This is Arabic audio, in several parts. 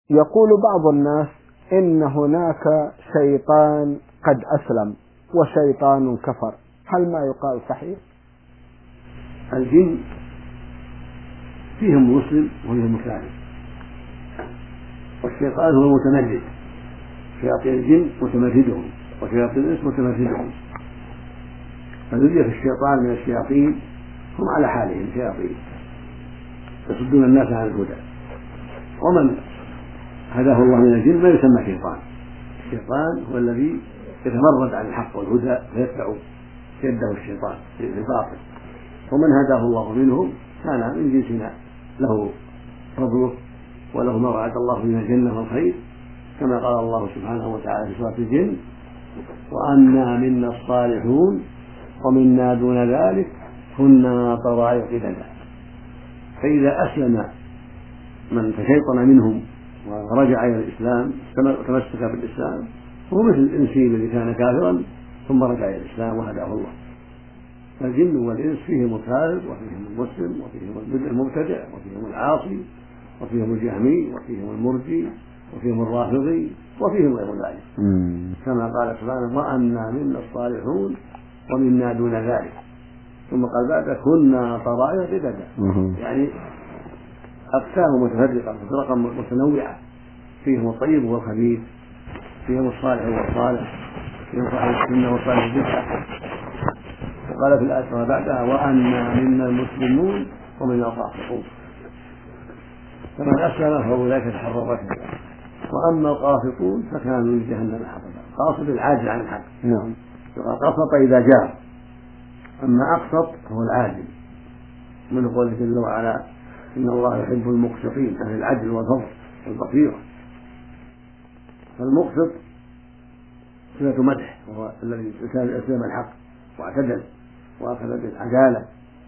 يقول بعض الناس إن هناك شيطان قد أسلم وشيطان كفر، هل ما يقال صحيح؟ الجن فيهم مسلم وفيهم كافر، والشيطان هو المتمرد، شياطين الجن متمردهم وشياطين الإنس متمردهم، فالذي في الشيطان من الشياطين هم على حالهم شياطين يصدون الناس عن الهدى، ومن هداه الله من الجن ما يسمى شيطان. الشيطان هو الذي يتمرد عن الحق والهدى فيتبع يده الشيطان في الباطل، ومن هداه الله منهم كان من جنسنا له فضله وله ما وعد الله من الجنة والخير، كما قال الله سبحانه وتعالى في سورة الجن: وأنا منا الصالحون ومنا دون ذلك كنا طرائق قددا. فإذا أسلم من تشيطن منهم ورجع إلى الإسلام وتمسك بالإسلام هو مثل الإنسي الذي كان كافرا ثم رجع إلى الإسلام وهداه الله. فالجن والإنس فيهم الكافر وفيهم المسلم وفيهم المبتدع وفيهم العاصي وفيهم الجهمي وفيهم المرجي وفيهم الرافضي وفيهم غير ذلك، كما قال سبحانه: وأنا منا الصالحون ومنا دون ذلك، ثم قال بعد: كنا طرائق قددا، يعني أقسام متفرقة فرقا متنوعة، فيهم الطيب والخبيث، فيهم الصالح والصالح، فيهم صاحب السنة وصاحب البدعة. وقال في الآية ما بعدها: وأنا منا المسلمون ومنا القاسطون، فمن أسلم فأولئك تحروا رشدا، وأما القاسطون فكانوا لجهنم حطبا. قاصد العاجز عن الحق، قسط إذا جاء، أما أقسط هو العاجز، من قوله جل وعلا: إن الله يحب المقسطين، أهل العدل والفضل والبصيرة. فالمقسط صفة مدح، وهو الذي أسلم الحق واعتدل وأخذ بالعدالة،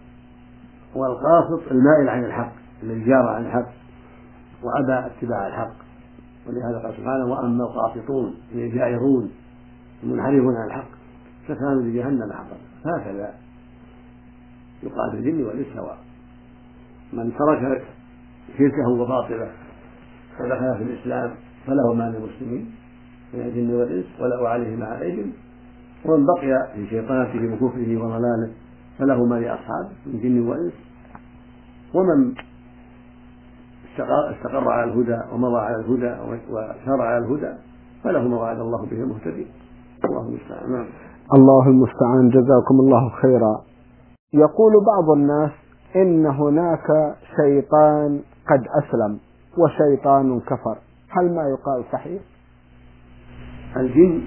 والقاسط المائل عن الحق الذي جار عن الحق وأبى اتباع الحق. ولهذا قال سبحانه: وأما القاسطون الجائرون المنحرفون عن الحق فكانوا لجهنم حطبا. هكذا يقال في الجن والإنس سواء، من ترك شركه وباطله ودخل في الإسلام فله ما للمسلمين من الجن والإنس ولا عليه ما عليهم، ومن بقي في شيطانته وكفره وضلاله فله ما لأصحابه من الجن والإنس، ومن استقر على الهدى ومضى على الهدى وشرع على الهدى فله ما وعد الله به المهتدين. الله المستعان. الله المستعان، جزاكم الله خيرا. يقول بعض الناس إن هناك شيطان قد أسلم وشيطان كفر، هل ما يقال صحيح؟ الجن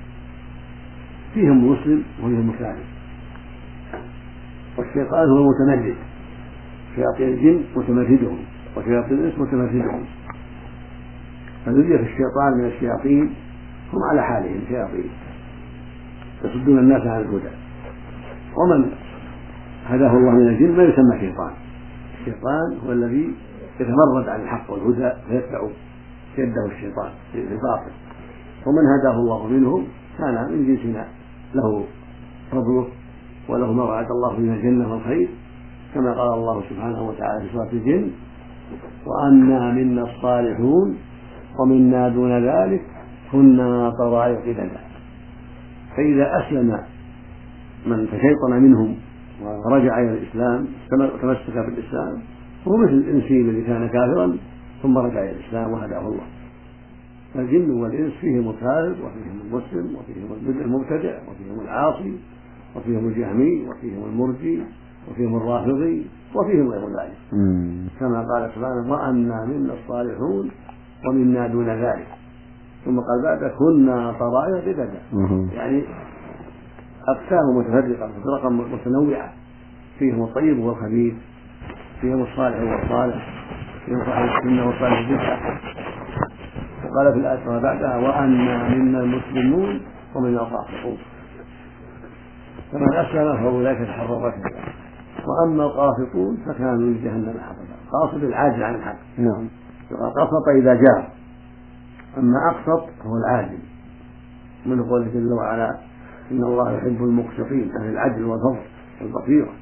فيهم مسلم وفيهم كافر، والشيطان هو المتمرد، شياطين الجن متمردهم وشياطين الإنس متمردهم، فالذي في الشيطان من الشياطين هم على حالهم شياطين يصدون الناس عن الهدى، ومن هداه الله من الجن ما يسمى شيطان. الشيطان هو الذي يتمرد عن الحق والهدى فيتبع يده الشيطان في الباطل، ومن هداه الله منهم كان من جنسنا له فضله وله ما وعد الله من الجنة والخير، كما قال الله سبحانه وتعالى في سورة الجن: وأنا منا الصالحون ومنا دون ذلك كنا طرائق قددا. فإذا أسلم من تشيطن منهم ورجع إلى الإسلام وتمسك بالإسلام هو مثل الإنسي الذي كان كافرا ثم رجع إلى الإسلام وهداه الله. فالجن والإنس فيهم الكافر وفيهم المسلم وفيهم المبتدع وفيهم العاصي وفيهم الجهمي وفيهم المرجي وفيهم الرافضي وفيهم غير ذلك، كما قال سبحانه: وأنا منا الصالحون ومنا دون ذلك، ثم قال بعد: كنا طرائق قددا، يعني أقسام متفرقة فرقا متنوعة، فيهم الطيب والخبيث، فيهم الصالح والصالح، فيهم صاحب السنة وصاحب البدعة. وقال في الآية ما بعدها: وأنا منا المسلمون ومنا القاسطون، فمن أسلم فأولئك تحروا رشدا، وأما القاسطون فكانوا لجهنم حطبا. قاصد العاجز عن الحق، قسط إذا جاء، أما أقسط هو العاجز، من قوله جل وعلا: إن الله يحب المقسطين، أهل العدل والفضل والبصيرة.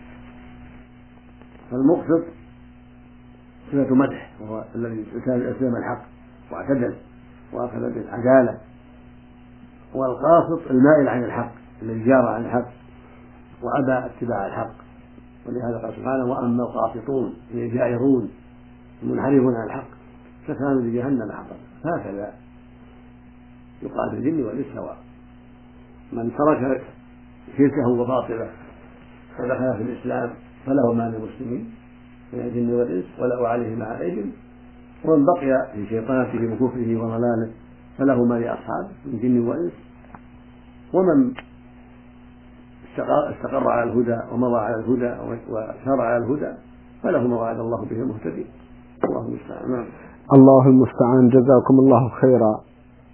فالمقسط صفة مدح، وهو الذي أسلم الحق واعتدل وأخذ بالعدالة، والقاسط المائل عن الحق الذي جار عن الحق وأبى اتباع الحق. ولهذا قال سبحانه: وأما القاسطون هي الجائرون المنحرفون عن الحق فكانوا لجهنم حطبا. هكذا يقال في الجن والإنس سواء، من ترك شركه وباطله ودخل في الإسلام فله ما للمسلمين من الجن والإنس ولا عليه ما عليهم، ومن بقي في شيطانته وكفره وضلاله فله ما لأصحابه من الجن والإنس، ومن استقر على الهدى ومضى على الهدى وسار على الهدى فله ما وعد الله به المهتدين. الله المستعان. الله المستعان. جزاكم الله خيرا.